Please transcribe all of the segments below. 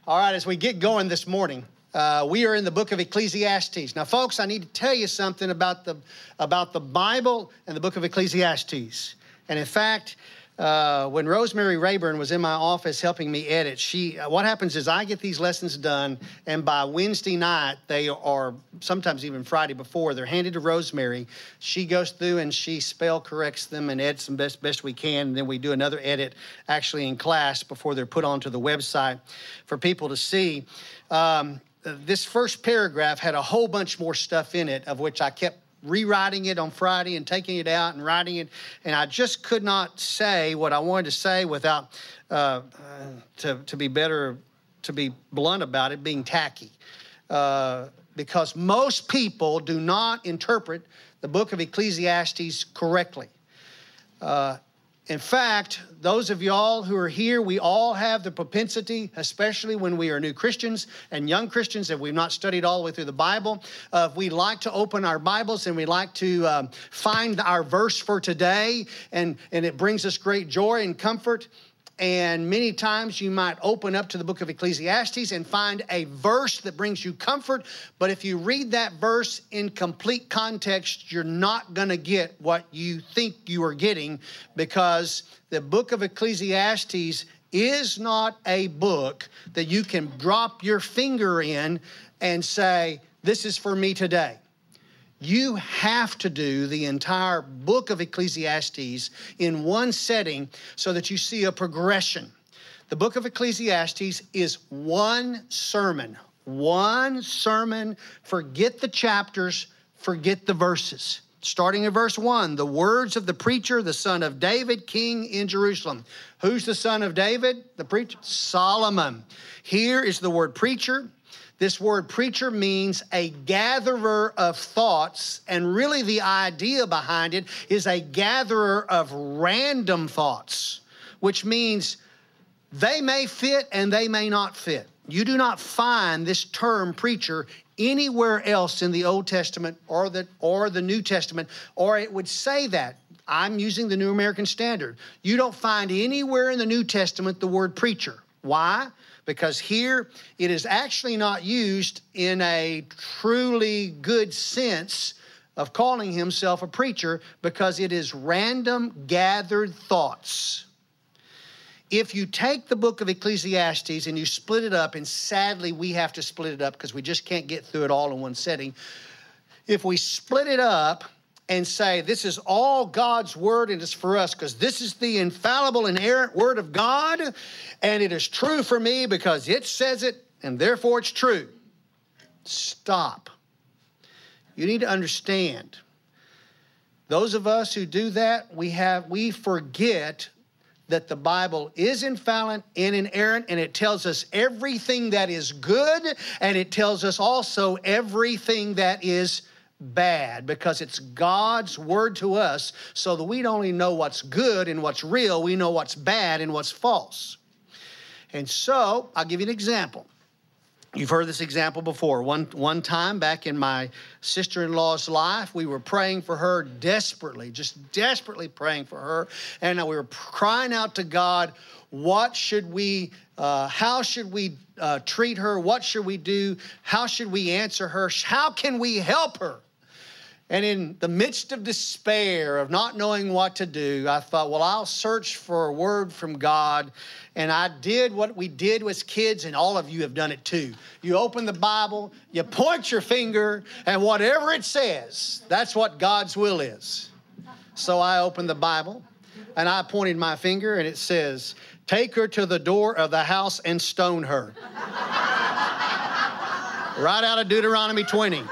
All right, as we get going this morning, we are in the book of Ecclesiastes. Now, folks, I need to tell you something about the Bible and the book of Ecclesiastes. And in fact, when Rosemary Rayburn was in my office helping me edit, what happens is I get these lessons done, and by Wednesday night, they are, sometimes even Friday before, they're handed to Rosemary. She goes through and she spell corrects them and edits them best we can, and then we do another edit actually in class before they're put onto the website for people to see. This first paragraph had a whole bunch more stuff in it, of which I kept rewriting it on Friday and taking it out and writing it, and I just could not say what I wanted to say without, to be blunt about it, being tacky. Because most people do not interpret the book of Ecclesiastes correctly. In fact, those of y'all who are here, we all have the propensity, especially when we are new Christians and young Christians, if we've not studied all the way through the Bible, we like to open our Bibles and we like to find our verse for today, and it brings us great joy and comfort. And many times you might open up to the book of Ecclesiastes and find a verse that brings you comfort. But if you read that verse in complete context, you're not going to get what you think you are getting, because the book of Ecclesiastes is not a book that you can drop your finger in and say, this is for me today. You have to do the entire book of Ecclesiastes in one setting so that you see a progression. The book of Ecclesiastes is one sermon. One sermon. Forget the chapters, forget the verses. Starting in verse 1, the words of the preacher, the son of David, king in Jerusalem. Who's the son of David? The preacher? Solomon. Here is the word preacher. This word preacher means a gatherer of thoughts, and really the idea behind it is a gatherer of random thoughts, which means they may fit and they may not fit. You do not find this term preacher anywhere else in the Old Testament or the New Testament, or it would say that. I'm using the New American Standard. You don't find anywhere in the New Testament the word preacher. Why? Because here it is actually not used in a truly good sense of calling himself a preacher, because it is random gathered thoughts. If you take the book of Ecclesiastes and you split it up, and sadly we have to split it up because we just can't get through it all in one setting. If we split it up and say, this is all God's word and it's for us because this is the infallible, inerrant word of God, and it is true for me because it says it and therefore it's true. Stop. You need to understand, those of us who do that, we forget that the Bible is infallible and inerrant, and it tells us everything that is good, and it tells us also everything that is bad, because it's God's word to us, so that we don't only know what's good and what's real, we know what's bad and what's false. And so I'll give you an example. You've heard this example before. One time back in my sister-in-law's life, we were praying for her desperately, just desperately praying for her, and we were crying out to God, what should we, how should we treat her? What should we do? How should we answer her? How can we help her? And in the midst of despair, of not knowing what to do, I thought, well, I'll search for a word from God. And I did what we did as kids, and all of you have done it too. You open the Bible, you point your finger, and whatever it says, that's what God's will is. So I opened the Bible, and I pointed my finger, and it says, take her to the door of the house and stone her. Right out of Deuteronomy 20.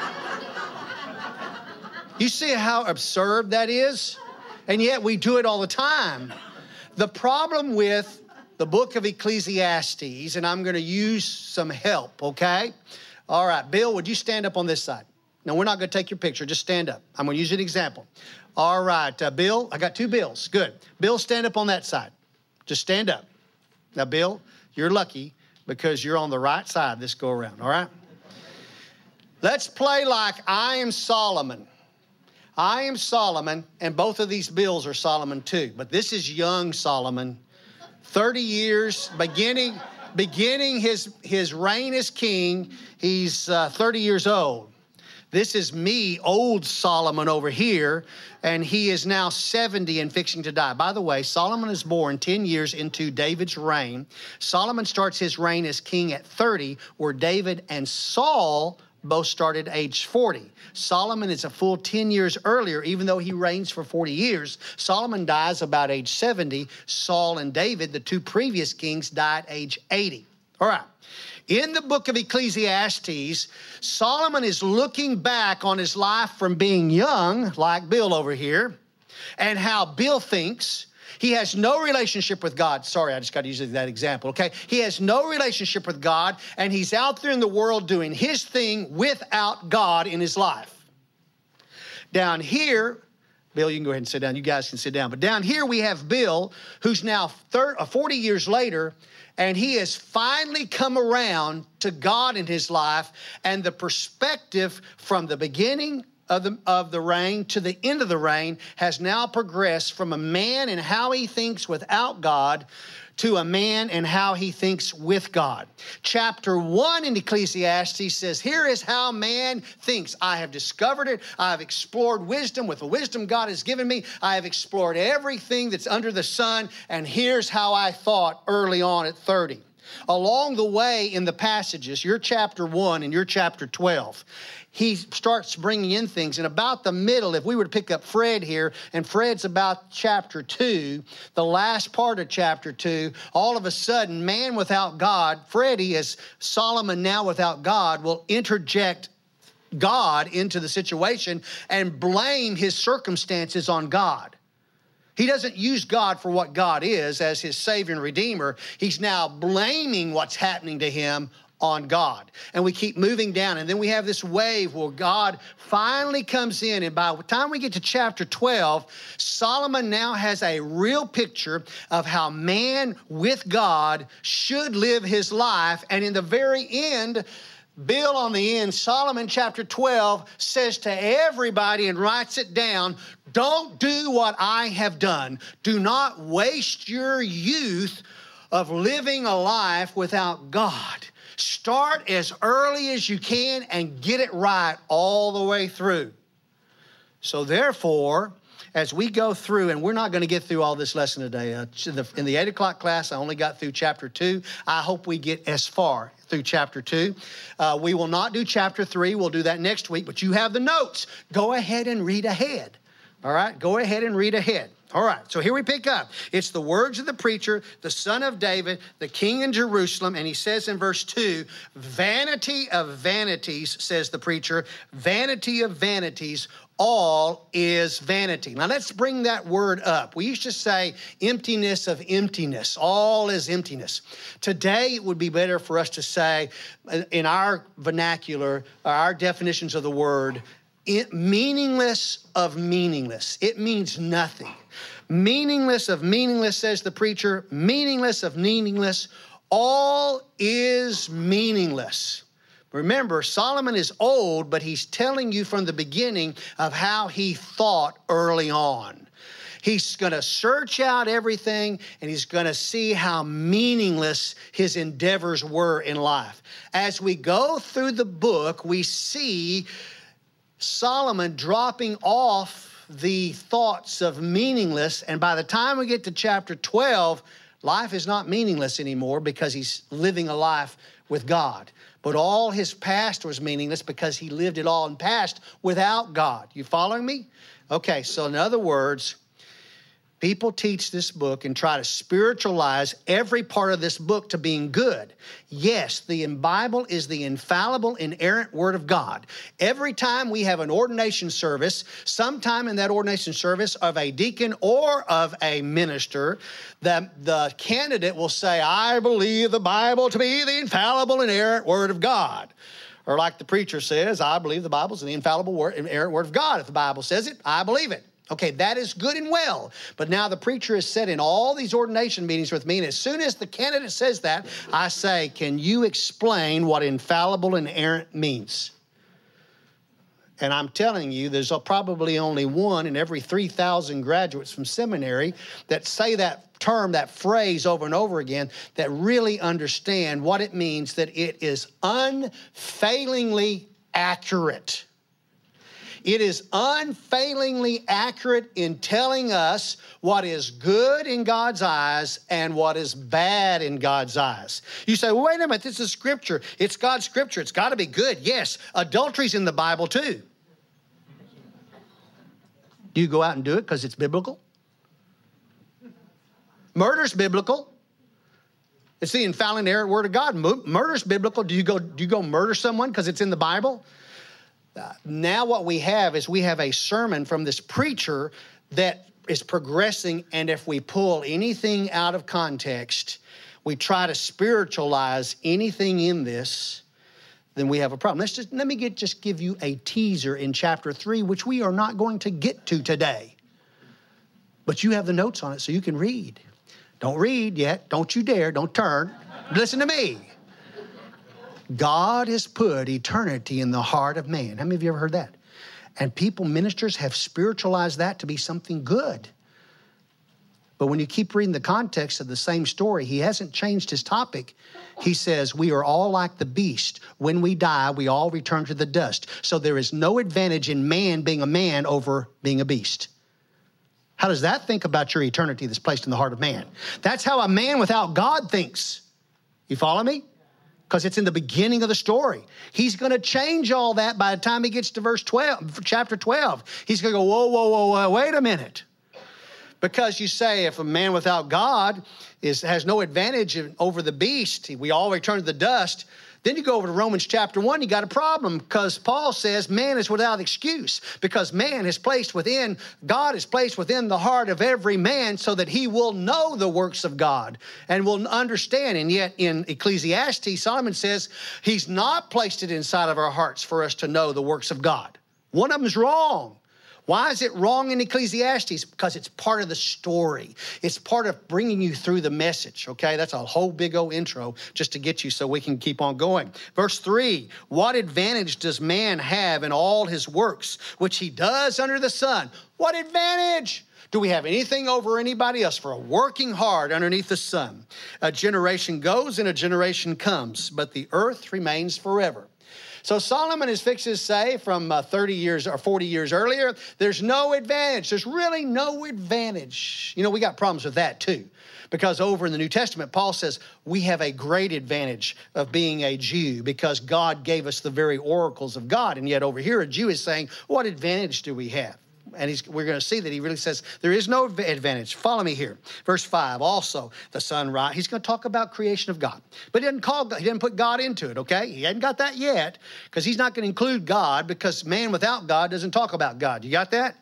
You see how absurd that is? And yet we do it all the time. The problem with the book of Ecclesiastes, and I'm going to use some help, okay? All right, Bill, would you stand up on this side? No, we're not going to take your picture. Just stand up. I'm going to use an example. All right, Bill, I got two Bills. Good. Bill, stand up on that side. Just stand up. Now, Bill, you're lucky because you're on the right side this go around, all right? Let's play like I am Solomon. I am Solomon, and both of these Bills are Solomon too. But this is young Solomon, 30 years, beginning beginning his reign as king. He's 30 years old. This is me, old Solomon over here, and he is now 70 and fixing to die. By the way, Solomon is born 10 years into David's reign. Solomon starts his reign as king at 30, where David and Saul both started age 40. Solomon is a full 10 years earlier, even though he reigns for 40 years. Solomon dies about age 70. Saul and David, the two previous kings, died age 80. All right. In the book of Ecclesiastes, Solomon is looking back on his life from being young, like Bill over here, and how Bill thinks. He has no relationship with God. Sorry, I just got to use that example, okay? He has no relationship with God, and he's out there in the world doing his thing without God in his life. Down here, Bill, you can go ahead and sit down. You guys can sit down. But down here we have Bill, who's now 40 years later, and he has finally come around to God in his life, and the perspective from the beginning of the reign to the end of the reign has now progressed from a man and how he thinks without God to a man and how he thinks with God. Chapter 1 in Ecclesiastes says, here is how man thinks. I have discovered it. I have explored wisdom with the wisdom God has given me. I have explored everything that's under the sun, and here's how I thought early on at 30. Along the way in the passages, your chapter 1 and your chapter 12, he starts bringing in things. And about the middle, if we were to pick up Fred here, and Fred's about chapter 2, the last part of chapter 2, all of a sudden, man without God, Freddie, as Solomon now without God, will interject God into the situation and blame his circumstances on God. He doesn't use God for what God is as his Savior and Redeemer. He's now blaming what's happening to him on God. And we keep moving down. And then we have this wave where God finally comes in. And by the time we get to chapter 12, Solomon now has a real picture of how man with God should live his life. And in the very end, Bill on the end, Solomon chapter 12 says to everybody and writes it down, don't do what I have done. Do not waste your youth of living a life without God. Start as early as you can and get it right all the way through. So therefore, as we go through, and we're not going to get through all this lesson today. In the 8 o'clock class, I only got through chapter 2. I hope we get as far through chapter 2. We will not do chapter 3. We'll do that next week, but you have the notes. Go ahead and read ahead. All right? Go ahead and read ahead. All right, so here we pick up. It's the words of the preacher, the son of David, the king in Jerusalem, and he says in verse 2, vanity of vanities, says the preacher, vanity of vanities, all is vanity. Now let's bring that word up. We used to say emptiness of emptiness. All is emptiness. Today it would be better for us to say, in our vernacular, our definitions of the word, meaningless of meaningless. It means nothing. Meaningless of meaningless, says the preacher. Meaningless of meaningless. All is meaningless. Remember, Solomon is old, but he's telling you from the beginning of how he thought early on. He's going to search out everything, and he's going to see how meaningless his endeavors were in life. As we go through the book, we see Solomon dropping off the thoughts of meaningless, and by the time we get to chapter 12, life is not meaningless anymore because he's living a life with God. But all his past was meaningless because he lived it all in past without God. You following me? Okay, so in other words, people teach this book and try to spiritualize every part of this book to being good. Yes, the Bible is the infallible, inerrant Word of God. Every time we have an ordination service, sometime in that ordination service of a deacon or of a minister, the candidate will say, I believe the Bible to be the infallible, inerrant Word of God. Or like the preacher says, I believe the Bible is the infallible, inerrant Word of God. If the Bible says it, I believe it. Okay, that is good and well. But now the preacher has said in all these ordination meetings with me, and as soon as the candidate says that, I say, can you explain what infallible and inerrant means? And I'm telling you, there's probably only one in every 3,000 graduates from seminary that say that term, that phrase over and over again, that really understand what it means, that it is unfailingly accurate. It is unfailingly accurate in telling us what is good in God's eyes and what is bad in God's eyes. You say, well, wait a minute, this is Scripture. It's God's Scripture. It's got to be good. Yes, adultery's in the Bible too. Do you go out and do it because it's biblical? Murder's biblical. It's the infallible and inerrant Word of God. Murder's biblical. Do you go murder someone because it's in the Bible? Now what we have is we have a sermon from this preacher that is progressing, and if we pull anything out of context, we try to spiritualize anything in this, then we have a problem. Let me just give you a teaser in chapter 3, which we are not going to get to today. But you have the notes on it so you can read. Don't read yet. Don't you dare. Don't turn. Listen to me. God has put eternity in the heart of man. How many of you ever heard that? And ministers have spiritualized that to be something good. But when you keep reading the context of the same story, he hasn't changed his topic. He says, we are all like the beast. When we die, we all return to the dust. So there is no advantage in man being a man over being a beast. How does that think about your eternity that's placed in the heart of man? That's how a man without God thinks. You follow me? Because it's in the beginning of the story. He's going to change all that by the time he gets to chapter 12. He's going to go, whoa, wait a minute. Because you say if a man without God has no advantage over the beast, we all return to the dust. Then you go over to Romans chapter 1, you got a problem because Paul says man is without excuse because God is placed within the heart of every man so that he will know the works of God and will understand. And yet in Ecclesiastes, Solomon says he's not placed it inside of our hearts for us to know the works of God. One of them's wrong. Why is it wrong in Ecclesiastes? Because it's part of the story. It's part of bringing you through the message, okay? That's a whole big old intro just to get you so we can keep on going. Verse 3, what advantage does man have in all his works, which he does under the sun? What advantage? Do we have anything over anybody else for working hard underneath the sun? A generation goes and a generation comes, but the earth remains forever. So Solomon is fixed to say from 30 years or 40 years earlier, there's no advantage. There's really no advantage. You know, we got problems with that too. Because over in the New Testament, Paul says we have a great advantage of being a Jew because God gave us the very oracles of God. And yet over here, a Jew is saying, what advantage do we have? And we're going to see that he really says there is no advantage. Follow me here. Verse 5, also the sunrise. He's going to talk about creation of God. But he didn't put God into it, okay? He hadn't got that yet because he's not going to include God because man without God doesn't talk about God. You got that?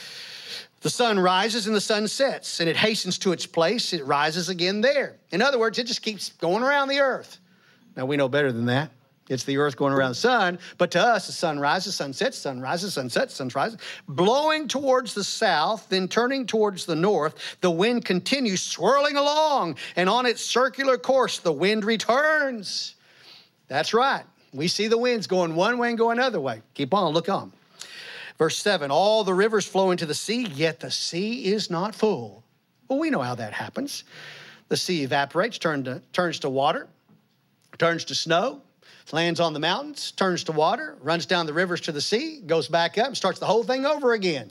The sun rises and the sun sets, and it hastens to its place. It rises again there. In other words, it just keeps going around the earth. Now, we know better than that. It's the earth going around the sun. But to us, the sun rises, sun sets, sun rises, sun sets, sun rises. Blowing towards the south, then turning towards the north, the wind continues swirling along. And on its circular course, the wind returns. That's right. We see the winds going one way and going another way. Keep on, look on. Verse 7, all the rivers flow into the sea, yet the sea is not full. Well, we know how that happens. The sea evaporates, turns to water, turns to snow, lands on the mountains, turns to water, runs down the rivers to the sea, goes back up and starts the whole thing over again.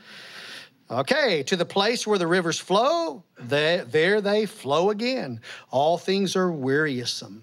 Okay, to the place where the rivers flow, there they flow again. All things are wearisome.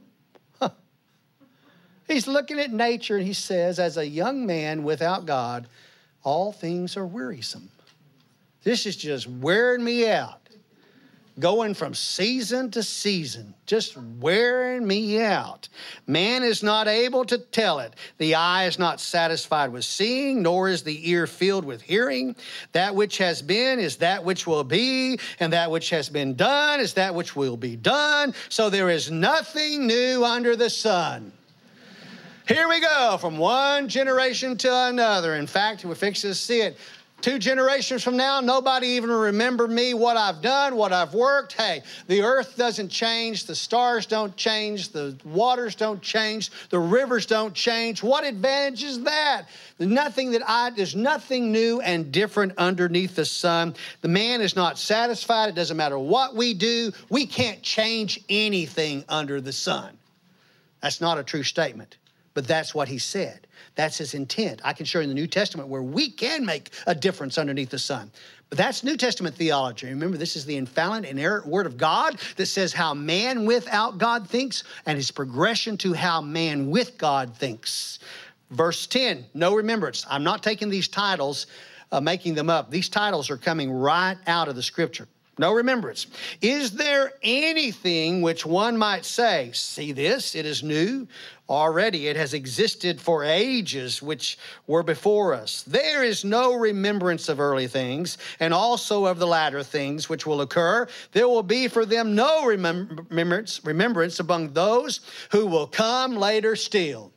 He's looking at nature and he says, as a young man without God, all things are wearisome. This is just wearing me out. Going from season to season, just wearing me out. Man is not able to tell it. The eye is not satisfied with seeing, nor is the ear filled with hearing. That which has been is that which will be, and that which has been done is that which will be done. So there is nothing new under the sun. Here we go, from one generation to another. In fact, we're fixing to see it. 2 generations from now, nobody even will remember me, what I've done, what I've worked. Hey, the earth doesn't change. The stars don't change. The waters don't change. The rivers don't change. What advantage is that? There's nothing new and different underneath the sun. The man is not satisfied. It doesn't matter what we do. We can't change anything under the sun. That's not a true statement, but that's what he said. That's his intent. I can show you in the New Testament where we can make a difference underneath the sun. But that's New Testament theology. Remember, this is the infallible, inerrant Word of God that says how man without God thinks and his progression to how man with God thinks. Verse 10, no remembrance. I'm not taking these titles, making them up. These titles are coming right out of the Scripture. No remembrance. Is there anything which one might say, see this, it is new? Already it has existed for ages which were before us. There is no remembrance of early things, and also of the latter things which will occur. There will be for them no remembrance among those who will come later still.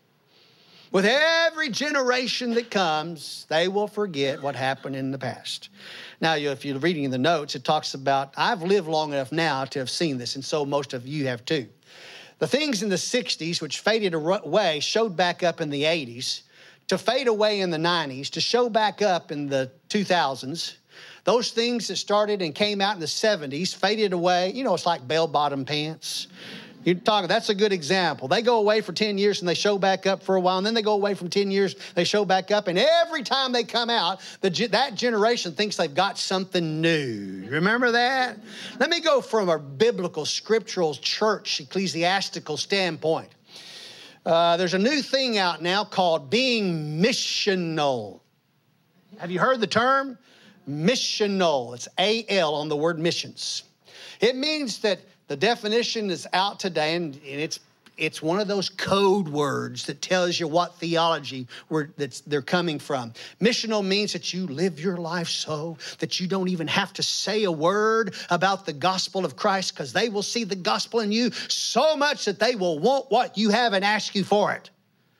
With every generation that comes, they will forget what happened in the past. Now, if you're reading in the notes, it talks about, I've lived long enough now to have seen this, and so most of you have too. The things in the 60s, which faded away, showed back up in the 80s, to fade away in the 90s, to show back up in the 2000s. Those things that started and came out in the 70s faded away. You know, it's like bell-bottom pants. That's a good example. They go away for 10 years and they show back up for a while, and then they go away from 10 years, they show back up, and every time they come out, that generation thinks they've got something new. Remember that? Let me go from a biblical, scriptural, church, ecclesiastical standpoint. There's a new thing out now called being missional. Have you heard the term? Missional. It's A-L on the word missions. It means that the definition is out today, and it's one of those code words that tells you what theology they're coming from. Missional means that you live your life so that you don't even have to say a word about the gospel of Christ, because they will see the gospel in you so much that they will want what you have and ask you for it.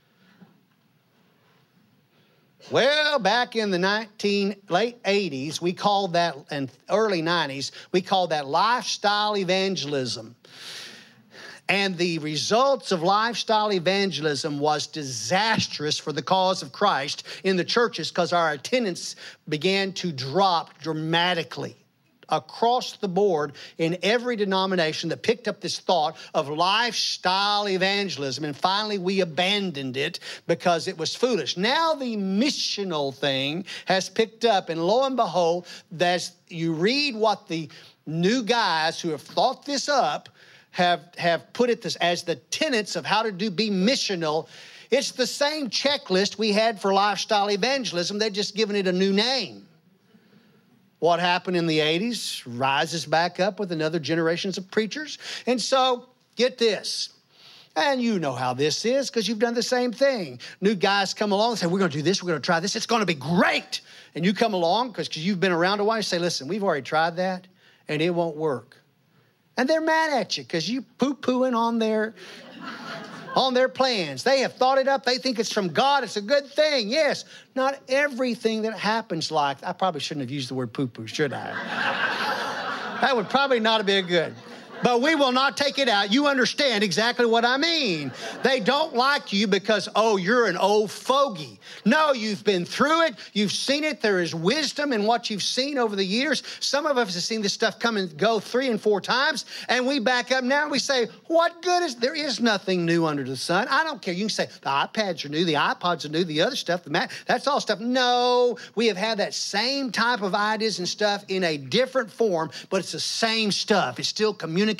Well, back in the late 80s, we called that, and early 90s, we called that lifestyle evangelism. And the results of lifestyle evangelism was disastrous for the cause of Christ in the churches, because our attendance began to drop dramatically across the board in every denomination that picked up this thought of lifestyle evangelism. And finally, we abandoned it because it was foolish. Now the missional thing has picked up, and lo and behold, as you read what the new guys who have thought this up have put it as the tenets of how to be missional. It's the same checklist we had for lifestyle evangelism. They're just giving it a new name. What happened in the 80s rises back up with another generations of preachers. And so, get this. And you know how this is because you've done the same thing. New guys come along and say, we're going to do this, we're going to try this, it's going to be great. And you come along because you've been around a while, you say, listen, we've already tried that and it won't work. And they're mad at you because you poo-pooing on their plans. They have thought it up. They think it's from God. It's a good thing. Yes, not everything that happens I probably shouldn't have used the word poo-poo, should I? That would probably not have been good. But we will not take it out. You understand exactly what I mean. They don't like you because, oh, you're an old fogey. No, you've been through it. You've seen it. There is wisdom in what you've seen over the years. Some of us have seen this stuff come and go 3 and 4 times, and we back up now and we say, what good is, there is nothing new under the sun. I don't care. You can say, the iPads are new, the iPods are new, the other stuff, the Mac, that's all stuff. No, we have had that same type of ideas and stuff in a different form, but it's the same stuff. It's still communication.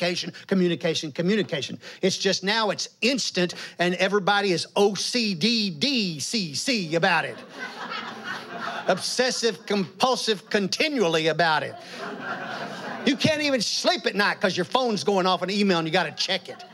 It's just now it's instant and everybody is OCD-DCC about it. Obsessive, compulsive, continually about it. You can't even sleep at night because your phone's going off an email and you got to check it.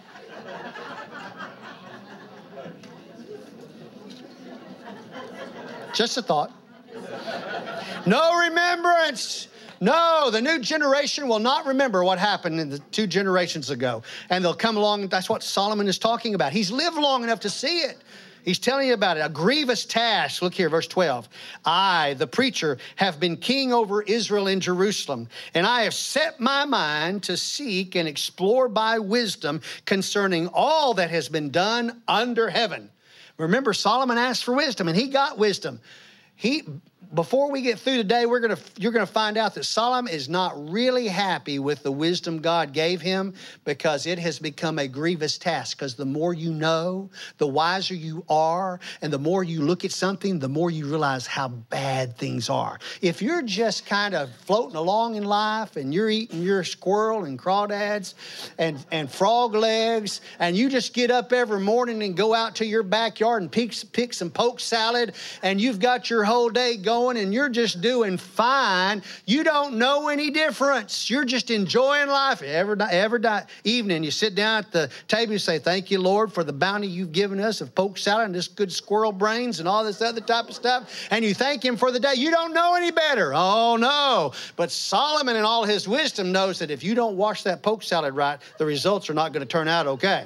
Just a thought. No remembrance. No, the new generation will not remember what happened in the 2 generations ago. And they'll come along, and that's what Solomon is talking about. He's lived long enough to see it. He's telling you about it. A grievous task. Look here, verse 12. I, the preacher, have been king over Israel and Jerusalem, and I have set my mind to seek and explore by wisdom concerning all that has been done under heaven. Remember, Solomon asked for wisdom, and he got wisdom. Before we get through today, you're going to find out that Solomon is not really happy with the wisdom God gave him because it has become a grievous task. Because the more you know, the wiser you are, and the more you look at something, the more you realize how bad things are. If you're just kind of floating along in life and you're eating your squirrel and crawdads and frog legs, and you just get up every morning and go out to your backyard and pick some poke salad, and you've got your whole day going, and you're just doing fine. You don't know any difference. You're just enjoying life. Every evening you sit down at the table and say, thank you, Lord, for the bounty you've given us of poke salad and this good squirrel brains and all this other type of stuff. And you thank him for the day. You don't know any better. Oh, no. But Solomon in all his wisdom knows that if you don't wash that poke salad right, the results are not going to turn out okay.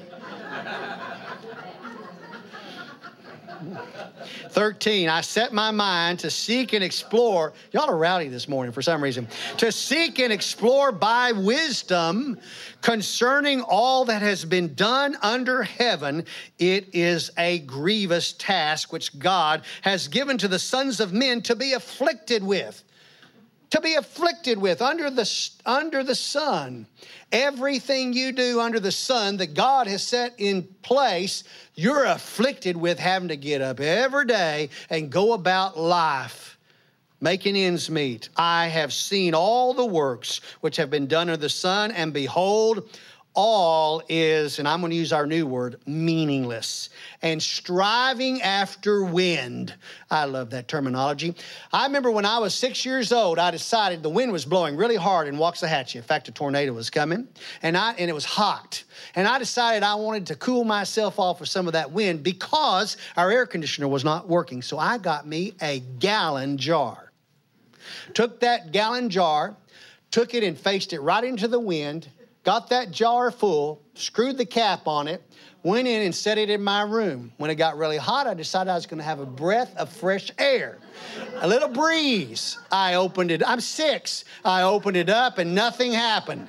13, I set my mind to seek and explore. Y'all are rowdy this morning for some reason. To seek and explore by wisdom concerning all that has been done under heaven. It is a grievous task which God has given to the sons of men to be afflicted with. To be afflicted with under the sun. Everything you do under the sun that God has set in place, you're afflicted with having to get up every day and go about life, making ends meet. I have seen all the works which have been done under the sun, and behold, all is, and I'm going to use our new word, meaningless, and striving after wind. I love that terminology. I remember when I was 6 years old, I decided the wind was blowing really hard in Waxahachie. In fact, a tornado was coming, and it was hot. And I decided I wanted to cool myself off with some of that wind because our air conditioner was not working. So I got me a gallon jar. Took that gallon jar, took it and faced it right into the wind, got that jar full, screwed the cap on it, went in and set it in my room. When it got really hot, I decided I was going to have a breath of fresh air, a little breeze. I opened it. I'm 6. I opened it up and nothing happened.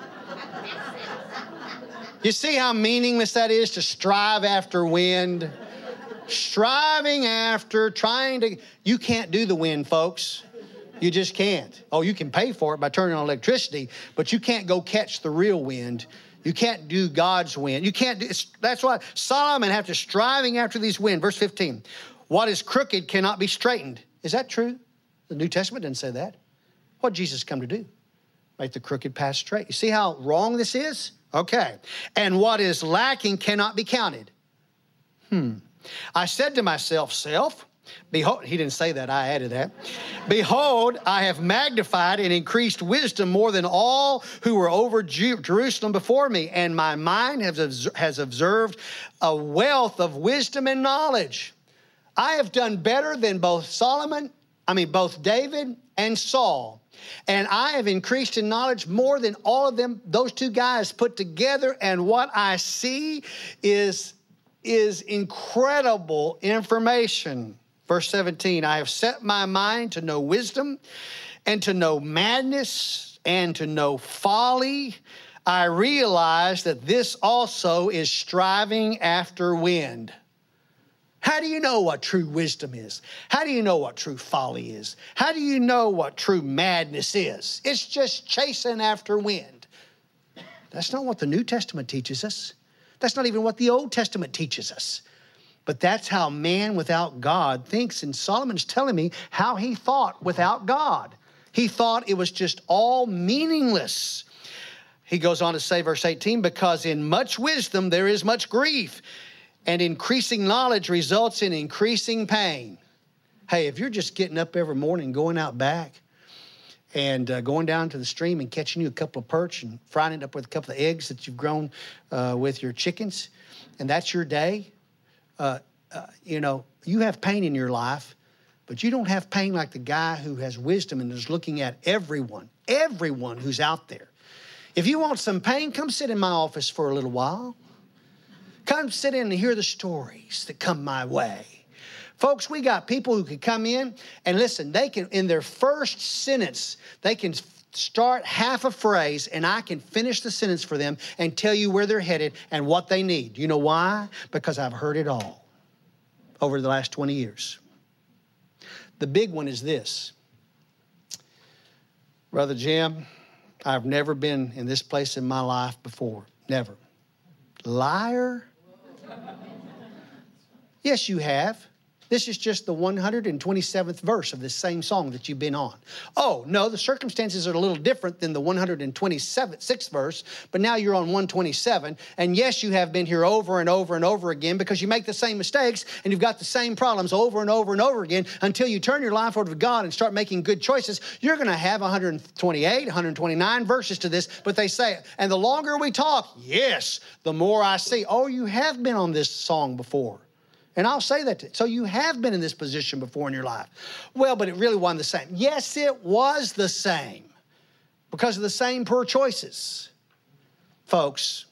You see how meaningless that is to strive after wind? Striving after, you can't do the wind, folks. You just can't. Oh, you can pay for it by turning on electricity, but you can't go catch the real wind. You can't do God's wind. You can't do, that's why Solomon had to striving after these wind. Verse 15, what is crooked cannot be straightened. Is that true? The New Testament didn't say that. What did Jesus come to do? Make the crooked path straight. You see how wrong this is? Okay. And what is lacking cannot be counted. I said to myself, self, behold, he didn't say that, I added that. Behold, I have magnified and increased wisdom more than all who were over Jerusalem before me, and my mind has observed a wealth of wisdom and knowledge. I have done better than both David and Saul. And I have increased in knowledge more than all of them, those two guys put together. And what I see is incredible information. Verse 17, I have set my mind to know wisdom and to know madness and to know folly. I realize that this also is striving after wind. How do you know what true wisdom is? How do you know what true folly is? How do you know what true madness is? It's just chasing after wind. That's not what the New Testament teaches us. That's not even what the Old Testament teaches us. But that's how man without God thinks. And Solomon's telling me how he thought without God. He thought it was just all meaningless. He goes on to say, verse 18, because in much wisdom there is much grief, and increasing knowledge results in increasing pain. Hey, if you're just getting up every morning, going out back, and going down to the stream and catching you a couple of perch and frying it up with a couple of eggs that you've grown with your chickens, and that's your day, you have pain in your life, but you don't have pain like the guy who has wisdom and is looking at everyone who's out there. If you want some pain, come sit in my office for a little while. Come sit in and hear the stories that come my way. Folks, we got people who can come in and listen, they can, in their first sentence, they can start half a phrase and I can finish the sentence for them and tell you where they're headed and what they need. You know why? Because I've heard it all over the last 20 years. The big one is this. Brother Jim, I've never been in this place in my life before. Never. Liar? Yes, you have. This is just the 127th verse of this same song that you've been on. Oh, no, the circumstances are a little different than the 126th verse, but now you're on 127. And yes, you have been here over and over and over again because you make the same mistakes and you've got the same problems over and over and over again until you turn your life over to God and start making good choices. You're going to have 128, 129 verses to this, but they say, and the longer we talk, yes, the more I see. Oh, you have been on this song before. And I'll say that. So you have been in this position before in your life. Well, but it really wasn't the same. Yes, it was the same because of the same poor choices. Folks,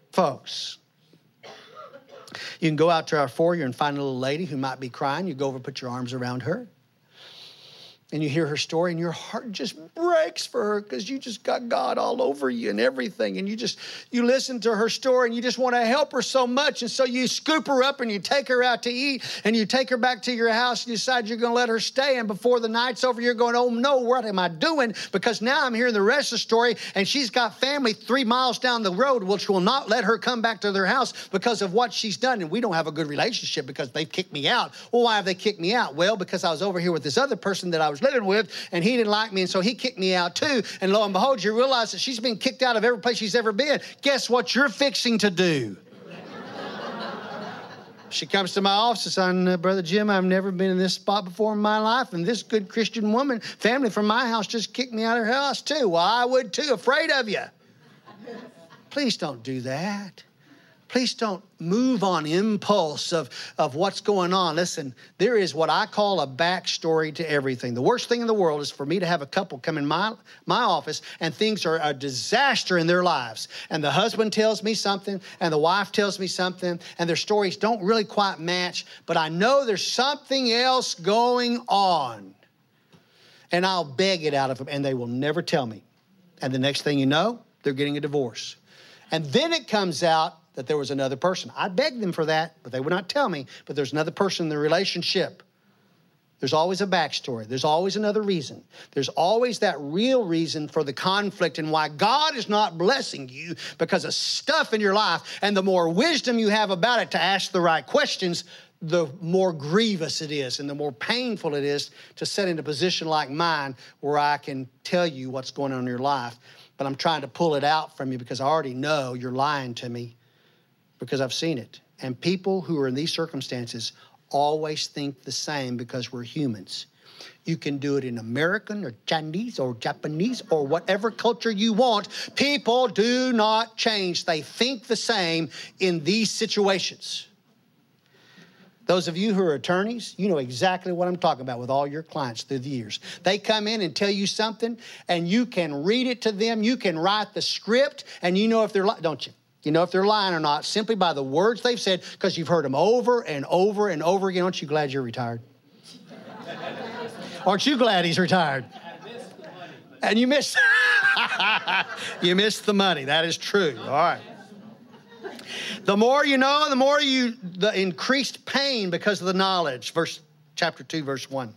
you can go out to our foyer and find a little lady who might be crying. You go over and put your arms around her. And you hear her story and your heart just breaks for her because you just got God all over you and everything. And you listen to her story and you just want to help her so much. And so you scoop her up and you take her out to eat and you take her back to your house and you decide you're going to let her stay. And before the night's over, you're going, oh no, what am I doing? Because now I'm hearing the rest of the story and she's got family 3 miles down the road, which will not let her come back to their house because of what she's done. And we don't have a good relationship because they've kicked me out. Well, why have they kicked me out? Well, because I was over here with this other person that I was living with and he didn't like me and so he kicked me out too. And lo and behold, you realize that she's been kicked out of every place she's ever been. Guess what you're fixing to do? She comes to my office and says, Brother Jim, I've never been in this spot before in my life. And this good Christian woman, family from my house, just kicked me out of her house too. Well, I would too, afraid of you. Please don't do that. Please don't move on impulse of what's going on. Listen, there is what I call a backstory to everything. The worst thing in the world is for me to have a couple come in my office and things are a disaster in their lives. And the husband tells me something and the wife tells me something and their stories don't really quite match, but I know there's something else going on. And I'll beg it out of them and they will never tell me. And the next thing you know, they're getting a divorce. And then it comes out that there was another person. I begged them for that, but they would not tell me. But there's another person in the relationship. There's always a backstory. There's always another reason. There's always that real reason for the conflict and why God is not blessing you because of stuff in your life. And the more wisdom you have about it to ask the right questions, the more grievous it is and the more painful it is to sit in a position like mine where I can tell you what's going on in your life. But I'm trying to pull it out from you because I already know you're lying to me. Because I've seen it. And people who are in these circumstances always think the same because we're humans. You can do it in American or Chinese or Japanese or whatever culture you want. People do not change. They think the same in these situations. Those of you who are attorneys, you know exactly what I'm talking about with all your clients through the years. They come in and tell you something and you can read it to them. You can write the script and you know if they're lying, don't you? You know if they're lying or not simply by the words they've said because you've heard them over and over and over again. Aren't you glad you're retired? Aren't you glad he's retired? And you missed you missed the money. That is true. All right. The more you know, the increased pain because of the knowledge. Chapter 2, verse 1.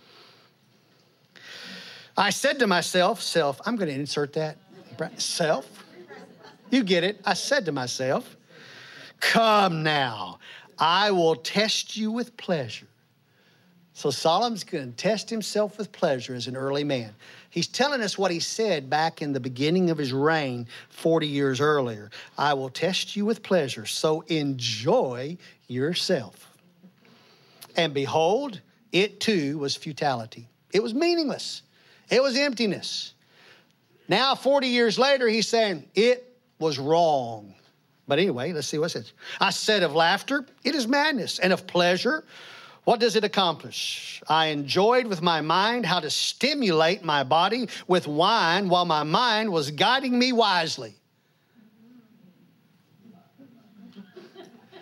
I said to myself, I'm going to insert that. Self. You get it. I said to myself, come now, I will test you with pleasure. So Solomon's going to test himself with pleasure as an early man. He's telling us what he said back in the beginning of his reign 40 years earlier. I will test you with pleasure, so enjoy yourself. And behold, it too was futility. It was meaningless. It was emptiness. Now, 40 years later, he's saying, it was wrong. But anyway, let's see what it says. I said of laughter, it is madness. And of pleasure, what does it accomplish? I enjoyed with my mind how to stimulate my body with wine while my mind was guiding me wisely.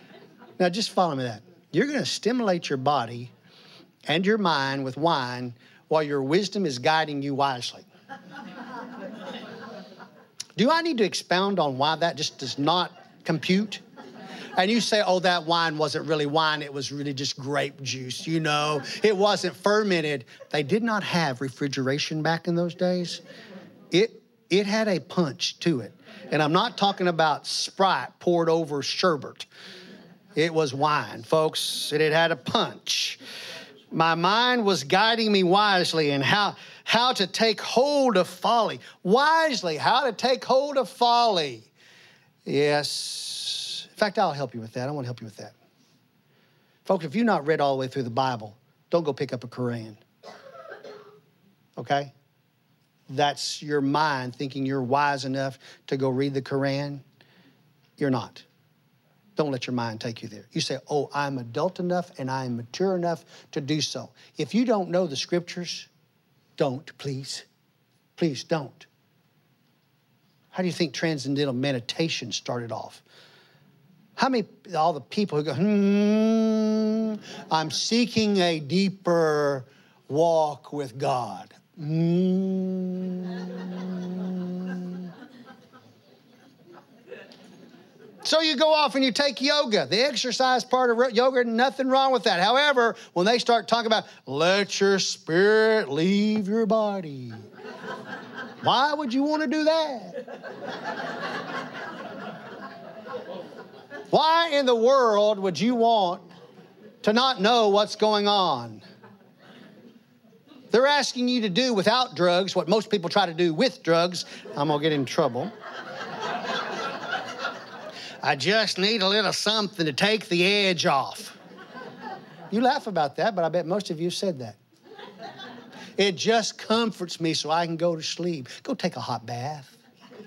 Now, just follow me that. You're going to stimulate your body and your mind with wine while your wisdom is guiding you wisely. Do I need to expound on why that just does not compute? And you say, oh, that wine wasn't really wine. It was really just grape juice, you know. It wasn't fermented. They did not have refrigeration back in those days. It had a punch to it. And I'm not talking about Sprite poured over sherbet. It was wine, folks. It had a punch. My mind was guiding me wisely in how to take hold of folly. Wisely, how to take hold of folly. Yes. In fact, I'll help you with that. I want to help you with that. Folks, if you've not read all the way through the Bible, don't go pick up a Quran. Okay? That's your mind thinking you're wise enough to go read the Quran. You're not. Don't let your mind take you there. You say, oh, I'm adult enough and I'm mature enough to do so. If you don't know the scriptures, don't, please. Please don't. How do you think transcendental meditation started off? How many, all the people who go, I'm seeking a deeper walk with God. So you go off and you take yoga. The exercise part of yoga, nothing wrong with that. However, when they start talking about, let your spirit leave your body. Why would you want to do that? Why in the world would you want to not know what's going on? They're asking you to do without drugs what most people try to do with drugs. I'm going to get in trouble. I just need a little something to take the edge off. You laugh about that, but I bet most of you have said that. It just comforts me so I can go to sleep. Go take a hot bath.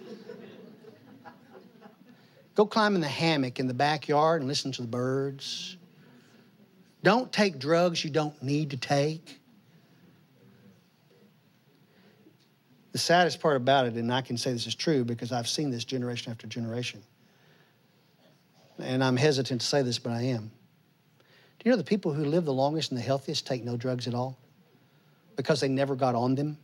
Go climb in the hammock in the backyard and listen to the birds. Don't take drugs you don't need to take. The saddest part about it, and I can say this is true because I've seen this generation after generation, and I'm hesitant to say this, but I am. Do you know the people who live the longest and the healthiest take no drugs at all? Because they never got on them.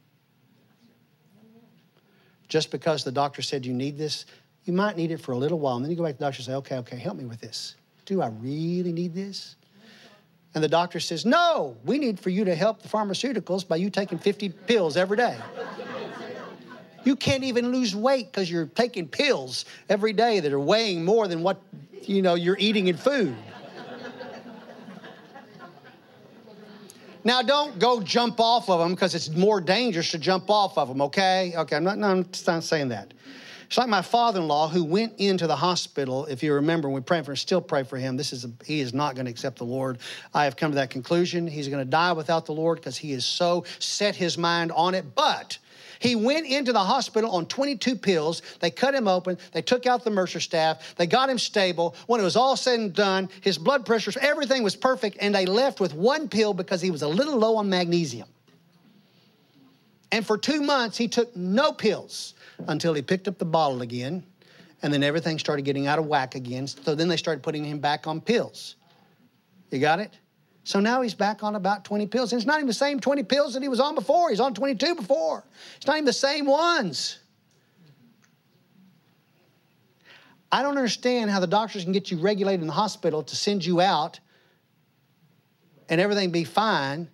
Just because the doctor said you need this, you might need it for a little while, and then you go back to the doctor and say, okay, help me with this. Do I really need this? And the doctor says, no, we need for you to help the pharmaceuticals by you taking 50 pills every day. You can't even lose weight because you're taking pills every day that are weighing more than what, you're eating in food. Now, don't go jump off of them because it's more dangerous to jump off of them, okay? Okay, I'm not saying that. It's like my father-in-law who went into the hospital. If you remember, we prayed for him, still pray for him. He is not going to accept the Lord. I have come to that conclusion. He's going to die without the Lord because he has so set his mind on it. But he went into the hospital on 22 pills. They cut him open. They took out the Mercer staff. They got him stable. When it was all said and done, his blood pressure, everything was perfect, and they left with one pill because he was a little low on magnesium. And for 2 months, he took no pills until he picked up the bottle again, and then everything started getting out of whack again. So then they started putting him back on pills. You got it? So now he's back on about 20 pills. And it's not even the same 20 pills that he was on before. He's on 22 before. It's not even the same ones. I don't understand how the doctors can get you regulated in the hospital to send you out and everything be fine.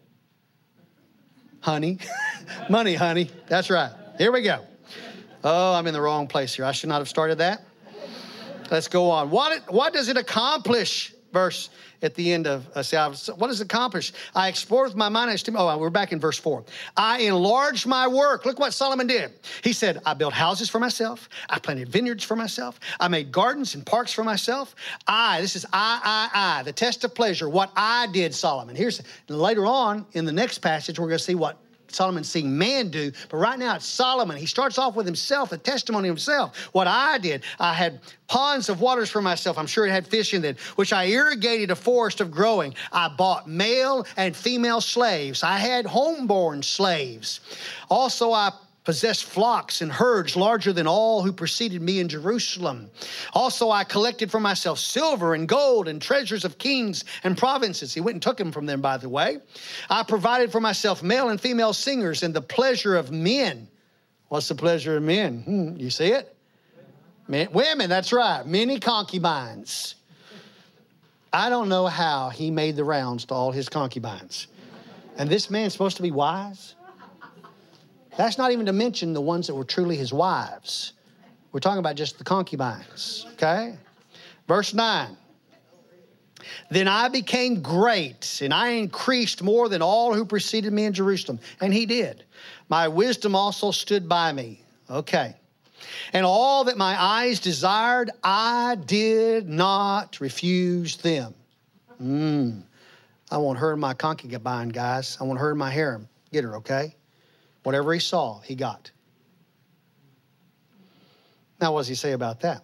Honey. Money, honey. That's right. Here we go. Oh, I'm in the wrong place here. I should not have started that. Let's go on. What does it accomplish? Verse at the end of, what does it accomplish? I explored with my mind. We're back in verse 4. I enlarged my work. Look what Solomon did. He said, I built houses for myself. I planted vineyards for myself. I made gardens and parks for myself. The test of pleasure, what I did, Solomon. Later on in the next passage, we're going to see what Solomon's seeing man do, but right now it's Solomon. He starts off with himself, a testimony of himself. What I did, I had ponds of waters for myself. I'm sure it had fish in it, which I irrigated a forest of growing. I bought male and female slaves. I had homeborn slaves. Also, I possessed flocks and herds larger than all who preceded me in Jerusalem. Also, I collected for myself silver and gold and treasures of kings and provinces. He went and took them from them, by the way. I provided for myself male and female singers and the pleasure of men. What's the pleasure of men? You see it? Men, women, that's right. Many concubines. I don't know how he made the rounds to all his concubines. And this man's supposed to be wise? That's not even to mention the ones that were truly his wives. We're talking about just the concubines, okay? Verse 9. Then I became great, and I increased more than all who preceded me in Jerusalem. And he did. My wisdom also stood by me. Okay. And all that my eyes desired, I did not refuse them. I want her in my concubine, guys. I want her in my harem. Get her, okay? Whatever he saw, he got. Now, what does he say about that?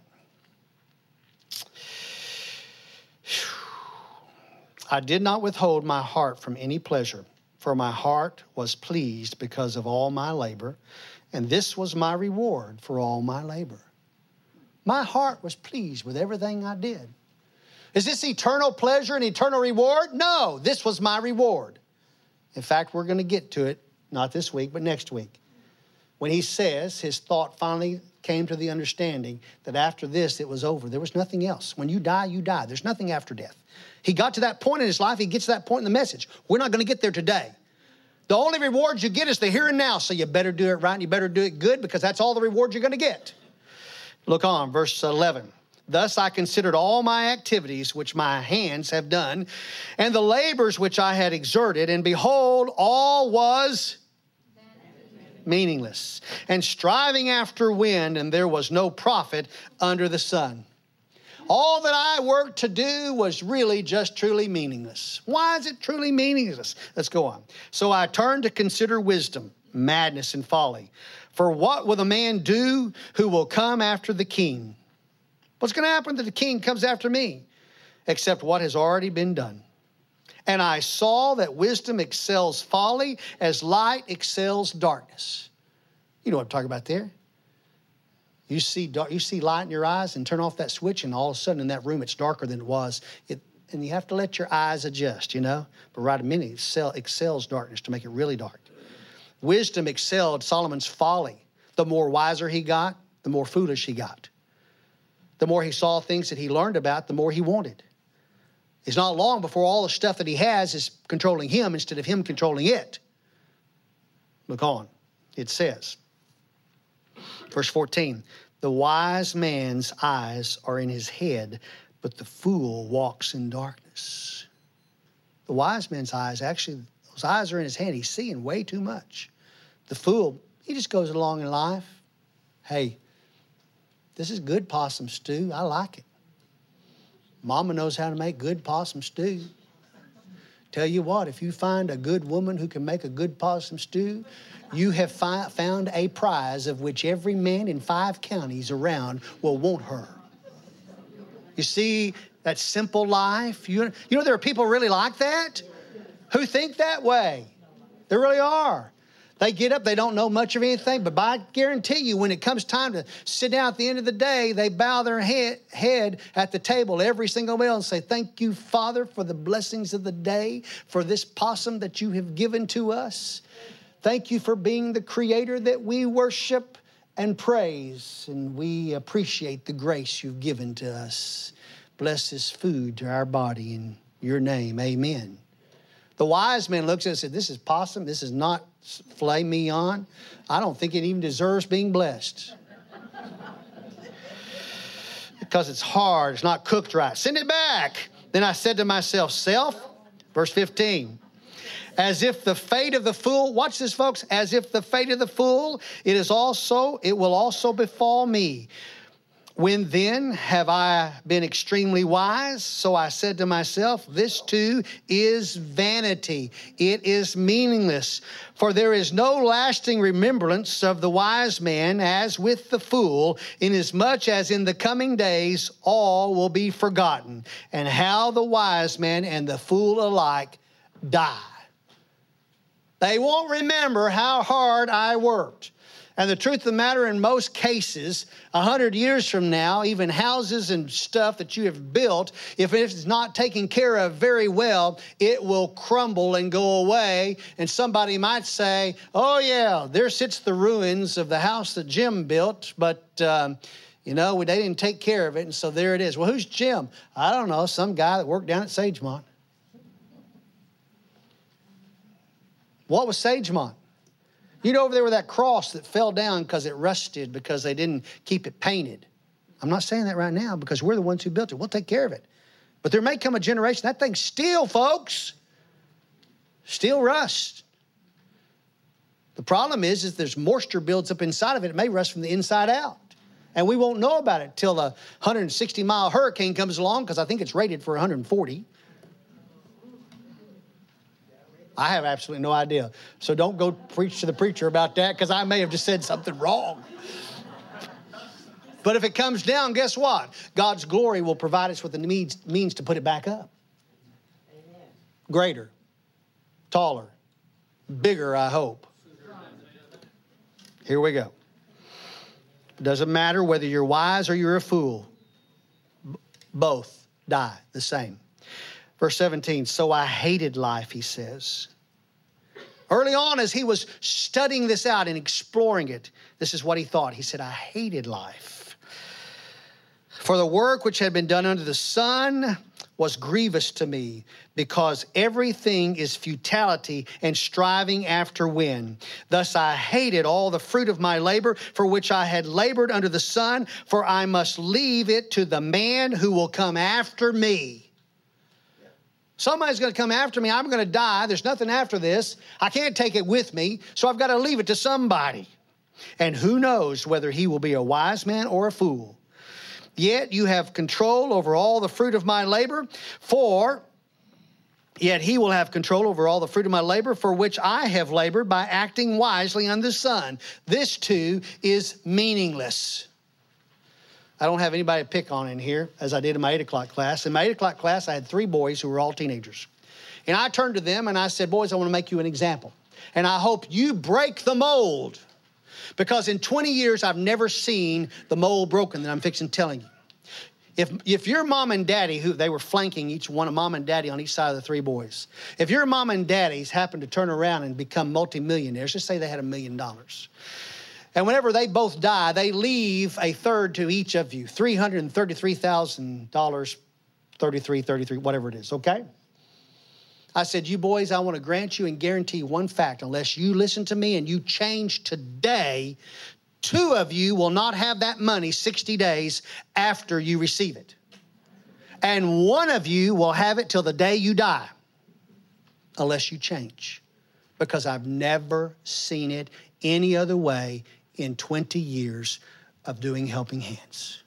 I did not withhold my heart from any pleasure, for my heart was pleased because of all my labor, and this was my reward for all my labor. My heart was pleased with everything I did. Is this eternal pleasure and eternal reward? No, this was my reward. In fact, we're going to get to it, not this week, but next week. When he says his thought finally came to the understanding that after this, it was over. There was nothing else. When you die, you die. There's nothing after death. He got to that point in his life. He gets to that point in the message. We're not going to get there today. The only reward you get is the here and now. So you better do it right and you better do it good because that's all the reward you're going to get. Look on, verse 11. Thus I considered all my activities which my hands have done, and the labors which I had exerted, and behold, all was meaningless, and striving after wind, and there was no profit under the sun. All that I worked to do was really just truly meaningless. Why is it truly meaningless? Let's go on. So I turned to consider wisdom, madness, and folly. For what will the man do who will come after the king? What's going to happen to the king comes after me? Except what has already been done. And I saw that wisdom excels folly as light excels darkness. You know what I'm talking about there. You see light in your eyes and turn off that switch, and all of a sudden in that room it's darker than it was. And you have to let your eyes adjust, you know. But right a minute, it excels darkness to make it really dark. Wisdom excelled Solomon's folly. The more wiser he got, the more foolish he got. The more he saw things that he learned about, the more he wanted. It's not long before all the stuff that he has is controlling him instead of him controlling it. Look on. It says, verse 14, the wise man's eyes are in his head, but the fool walks in darkness. The wise man's eyes, actually, those eyes are in his head. He's seeing way too much. The fool, he just goes along in life. Hey, this is good possum stew. I like it. Mama knows how to make good possum stew. Tell you what, if you find a good woman who can make a good possum stew, you have found a prize of which every man in 5 counties around will want her. You see that simple life? You know there are people really like that who think that way. There really are. They get up, they don't know much of anything, but I guarantee you when it comes time to sit down at the end of the day, they bow their head at the table every single meal and say, thank you, Father, for the blessings of the day, for this possum that you have given to us. Thank you for being the creator that we worship and praise, and we appreciate the grace you've given to us. Bless this food to our body in your name, amen. The wise man looks at it and said, this is possum, this is not filet mignon. I don't think it even deserves being blessed. Because it's hard, it's not cooked right. Send it back. Then I said to myself, self, verse 15, as if the fate of the fool, watch this folks, as if the fate of the fool, it will also befall me. When then have I been extremely wise? So I said to myself, this too is vanity. It is meaningless. For there is no lasting remembrance of the wise man as with the fool, inasmuch as in the coming days all will be forgotten, and how the wise man and the fool alike die. They won't remember how hard I worked. And the truth of the matter, in most cases, 100 years from now, even houses and stuff that you have built, if it's not taken care of very well, it will crumble and go away. And somebody might say, oh yeah, there sits the ruins of the house that Jim built, but you know, they didn't take care of it, and so there it is. Well, who's Jim? I don't know, some guy that worked down at Sagemont. What was Sagemont? You know, over there with that cross that fell down because it rusted because they didn't keep it painted. I'm not saying that right now because we're the ones who built it. We'll take care of it. But there may come a generation, that thing's steel, folks. Steel rust. The problem is there's moisture builds up inside of it. It may rust from the inside out. And we won't know about it till a 160-mile hurricane comes along, because I think it's rated for 140. I have absolutely no idea. So don't go preach to the preacher about that, because I may have just said something wrong. But if it comes down, guess what? God's glory will provide us with the means to put it back up. Amen. Greater, taller, bigger, I hope. Here we go. It doesn't matter whether you're wise or you're a fool. Both die the same. Verse 17, so I hated life, he says. Early on, as he was studying this out and exploring it, this is what he thought. He said, I hated life. For the work which had been done under the sun was grievous to me, because everything is futility and striving after wind. Thus I hated all the fruit of my labor, for which I had labored under the sun, for I must leave it to the man who will come after me. Somebody's going to come after me. I'm going to die. There's nothing after this. I can't take it with me, so I've got to leave it to somebody. And who knows whether he will be a wise man or a fool. Yet you have control over all the fruit of my labor, yet he will have control over all the fruit of my labor, for which I have labored by acting wisely under the sun. This too is meaningless. I don't have anybody to pick on in here, as I did in my 8 o'clock class. In my 8 o'clock class, I had 3 boys who were all teenagers. And I turned to them and I said, boys, I want to make you an example. And I hope you break the mold. Because in 20 years, I've never seen the mold broken that I'm fixing telling you. If your mom and daddy, they were flanking each one, mom and daddy on each side of the 3 boys. If your mom and daddies happened to turn around and become multimillionaires, just say they had $1 million. And whenever they both die, they leave a third to each of you, $333,000, 33, whatever it is, okay? I said, you boys, I want to grant you and guarantee you one fact. Unless you listen to me and you change today, 2 of you will not have that money 60 days after you receive it. And 1 of you will have it till the day you die, unless you change. Because I've never seen it any other way in 20 years of doing Helping Hands.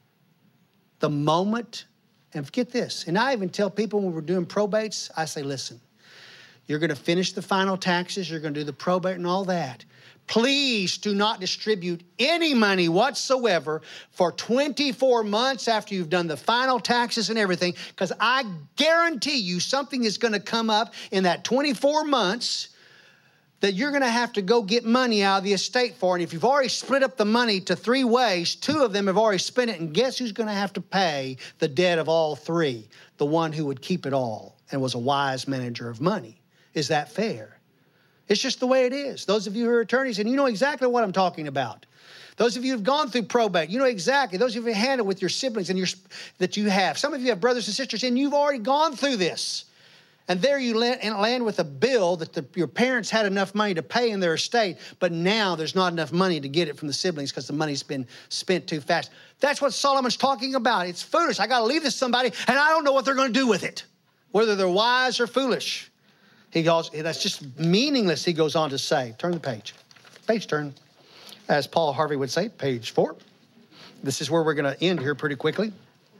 The moment, and get this, and I even tell people when we're doing probates, I say, listen, you're going to finish the final taxes, you're going to do the probate and all that. Please do not distribute any money whatsoever for 24 months after you've done the final taxes and everything, because I guarantee you something is going to come up in that 24 months that you're going to have to go get money out of the estate for. And if you've already split up the money to 3 ways, 2 of them have already spent it. And guess who's going to have to pay the debt of all 3? The one who would keep it all and was a wise manager of money. Is that fair? It's just the way it is. Those of you who are attorneys, and you know exactly what I'm talking about. Those of you who've gone through probate, you know exactly. Those of you who handle with your siblings and that you have. Some of you have brothers and sisters, and you've already gone through this. And there you land with a bill that your parents had enough money to pay in their estate, but now there's not enough money to get it from the siblings because the money's been spent too fast. That's what Solomon's talking about. It's foolish. I got to leave this to somebody, and I don't know what they're going to do with it, whether they're wise or foolish. He goes, that's just meaningless, he goes on to say. Turn the page. Page turn. As Paul Harvey would say, page 4. This is where we're going to end here pretty quickly.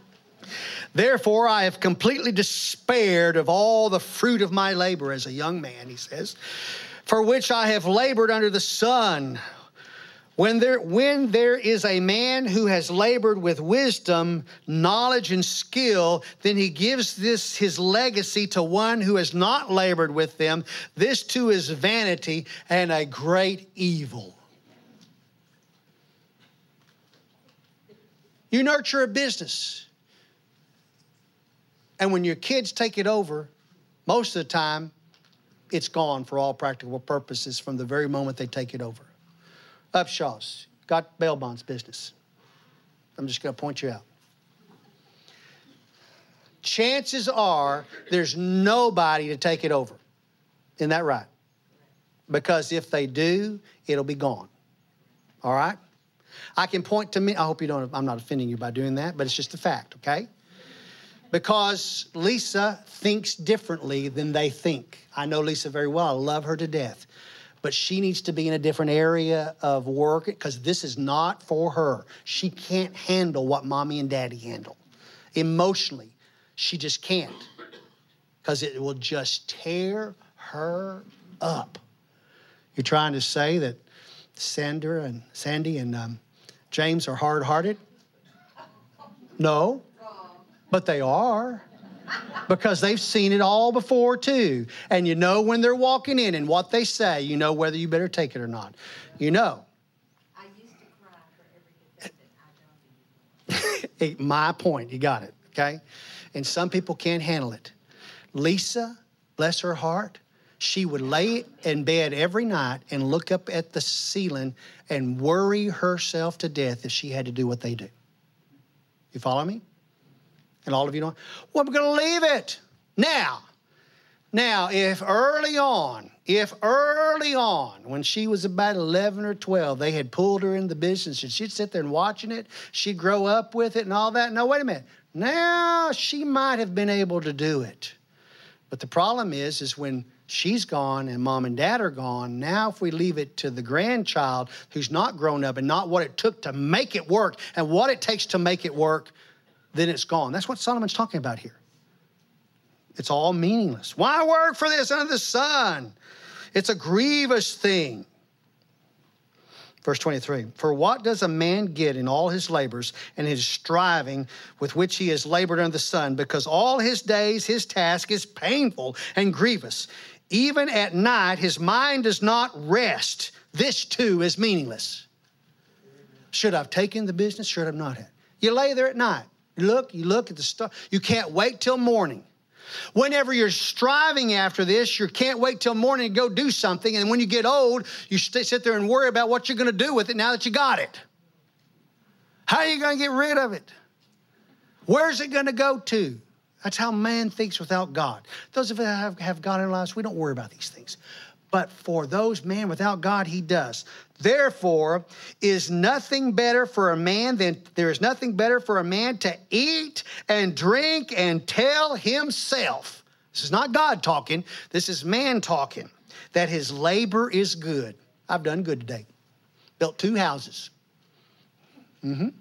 Therefore, I have completely despaired of all the fruit of my labor as a young man, he says, for which I have labored under the sun. When there is a man who has labored with wisdom, knowledge, and skill, then he gives his legacy to one who has not labored with them. This too is vanity and a great evil. You nurture a business. And when your kids take it over, most of the time, it's gone for all practical purposes from the very moment they take it over. Upshaw's got bail bonds business. I'm just going to point you out. Chances are there's nobody to take it over. Isn't that right? Because if they do, it'll be gone. All right? I can point to me. I hope you don't, I'm not offending you by doing that, but it's just a fact, okay? Because Lisa thinks differently than they think. I know Lisa very well. I love her to death. But she needs to be in a different area of work because this is not for her. She can't handle what mommy and daddy handle. Emotionally, she just can't because it will just tear her up. You're trying to say that Sandy and James are hard-hearted? No, but they are. Because they've seen it all before, too. And you know when they're walking in and what they say, you know whether you better take it or not. You know. I used to cry for every defendant. I don't. My point. You got it, okay? And some people can't handle it. Lisa, bless her heart, she would lay in bed every night and look up at the ceiling and worry herself to death if she had to do what they do. You follow me? And all of you know, well, we're going to leave it. Now, if early on, when she was about 11 or 12, they had pulled her in the business and she'd sit there and watching it, she'd grow up with it and all that. No, wait a minute. Now she might have been able to do it. But the problem is when she's gone and mom and dad are gone, now if we leave it to the grandchild who's not grown up and not what it took to make it work and what it takes to make it work, then it's gone. That's what Solomon's talking about here. It's all meaningless. Why work for this under the sun? It's a grievous thing. Verse 23, for what does a man get in all his labors and his striving with which he has labored under the sun? Because all his days, his task is painful and grievous. Even at night, his mind does not rest. This too is meaningless. Should I have taken the business? Should I have not had? You lay there at night. You look at the stuff. You can't wait till morning. Whenever you're striving after this, you can't wait till morning to go do something. And when you get old, you sit there and worry about what you're going to do with it now that you got it. How are you going to get rid of it? Where's it going to go to? That's how man thinks without God. Those of us that have God in our lives, we don't worry about these things. But for those man without God, he does. Therefore, there is nothing better for a man to eat and drink and tell himself. This is not God talking. This is man talking. That his labor is good. I've done good today. Built 2 houses. The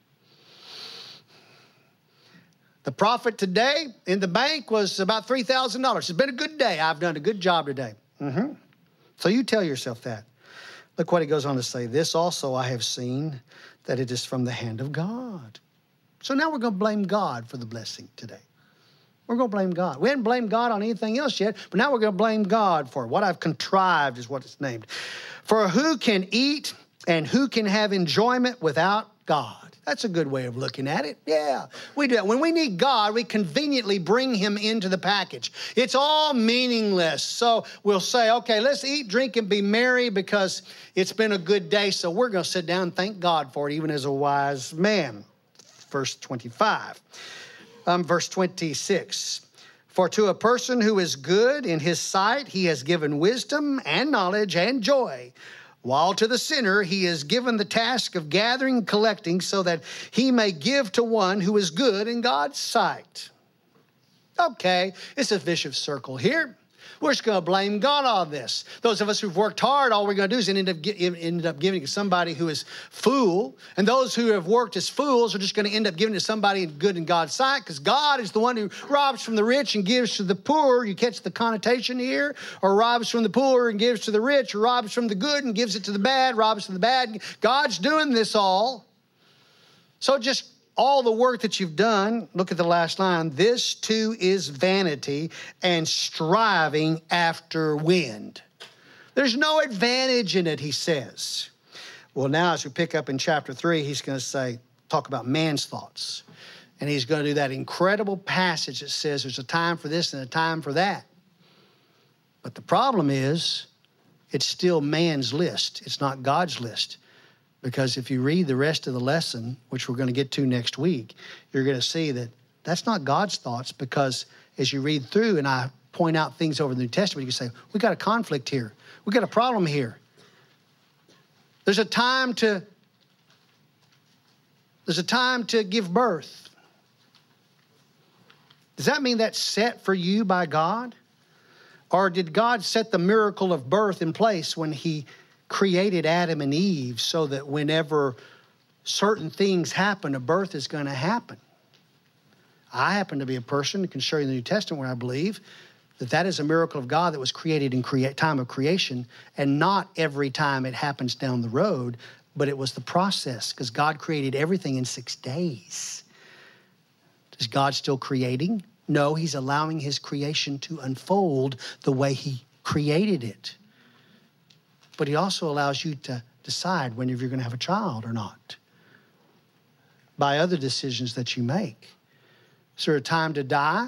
profit today in the bank was about $3,000. It's been a good day. I've done a good job today. So you tell yourself that. Look what he goes on to say. This also I have seen, that it is from the hand of God. So now we're going to blame God for the blessing today. We're going to blame God. We hadn't blamed God on anything else yet, but now we're going to blame God for it. What I've contrived is what it's named. For who can eat and who can have enjoyment without God? That's a good way of looking at it. Yeah, we do. When we need God, we conveniently bring him into the package. It's all meaningless. So we'll say, okay, let's eat, drink, and be merry because it's been a good day. So we're going to sit down and thank God for it, even as a wise man. Verse 25. Verse 26. For to a person who is good in his sight, he has given wisdom and knowledge and joy. While to the sinner, he is given the task of gathering and collecting so that he may give to one who is good in God's sight. Okay, it's a vicious circle here. We're just going to blame God on this. Those of us who've worked hard, all we're going to do is end up giving to somebody who is fool. And those who have worked as fools are just going to end up giving to somebody good in God's sight because God is the one who robs from the rich and gives to the poor. You catch the connotation here? Or robs from the poor and gives to the rich, or robs from the good and gives it to the bad, robs to the bad. God's doing this all. So just all the work that you've done, look at the last line, this too is vanity and striving after wind. There's no advantage in it, he says. Well, now as we pick up in chapter 3, he's going to say, talk about man's thoughts. And he's going to do that incredible passage that says there's a time for this and a time for that. But the problem is, it's still man's list. It's not God's list. Because if you read the rest of the lesson, which we're going to get to next week, you're going to see that that's not God's thoughts, because as you read through and I point out things over the New Testament, you can say, we got a conflict here. We got a problem here. There's a time to give birth. Does that mean that's set for you by God? Or did God set the miracle of birth in place when he created Adam and Eve so that whenever certain things happen, a birth is going to happen? I happen to be a person who can show you in the New Testament where I believe that is a miracle of God that was created in time of creation, and not every time it happens down the road, but it was the process, because God created everything in 6 days. Is God still creating? No, he's allowing his creation to unfold the way he created it. But he also allows you to decide whenever you're going to have a child or not by other decisions that you make. Is there a time to die?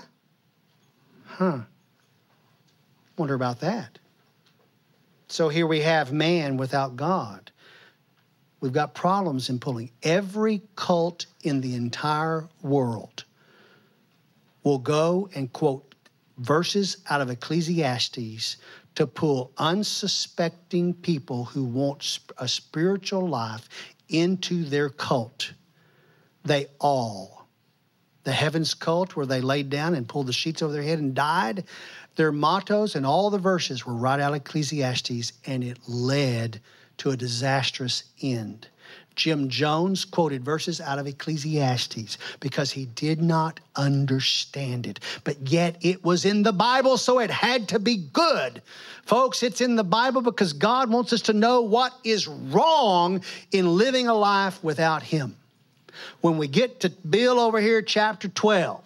Wonder about that. So here we have man without God. We've got problems in pulling. Every cult in the entire world will go and quote verses out of Ecclesiastes to pull unsuspecting people who want a spiritual life into their cult. The heavens cult, where they laid down and pulled the sheets over their head and died, their mottos and all the verses were right out of Ecclesiastes, and it led to a disastrous end. Jim Jones quoted verses out of Ecclesiastes because he did not understand it. But yet it was in the Bible, so it had to be good. Folks, it's in the Bible because God wants us to know what is wrong in living a life without him. When we get to Bill over here, chapter 12,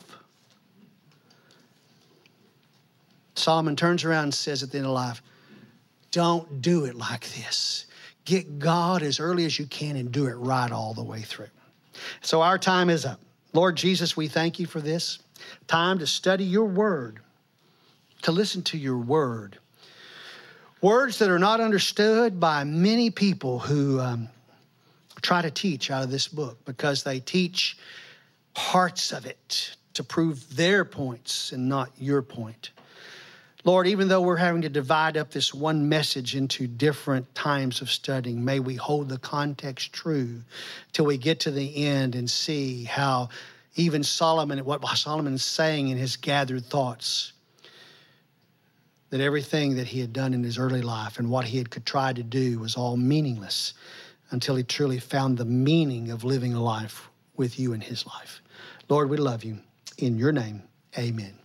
Solomon turns around and says at the end of life, don't do it like this. Get God as early as you can and do it right all the way through. So our time is up. Lord Jesus, we thank you for this time to study your word, to listen to your word. Words that are not understood by many people who try to teach out of this book, because they teach parts of it to prove their points and not your point. Lord, even though we're having to divide up this one message into different times of studying, may we hold the context true till we get to the end and see how even Solomon, what Solomon is saying in his gathered thoughts, that everything that he had done in his early life and what he had tried to do was all meaningless until he truly found the meaning of living a life with you in his life. Lord, we love you. In your name, amen.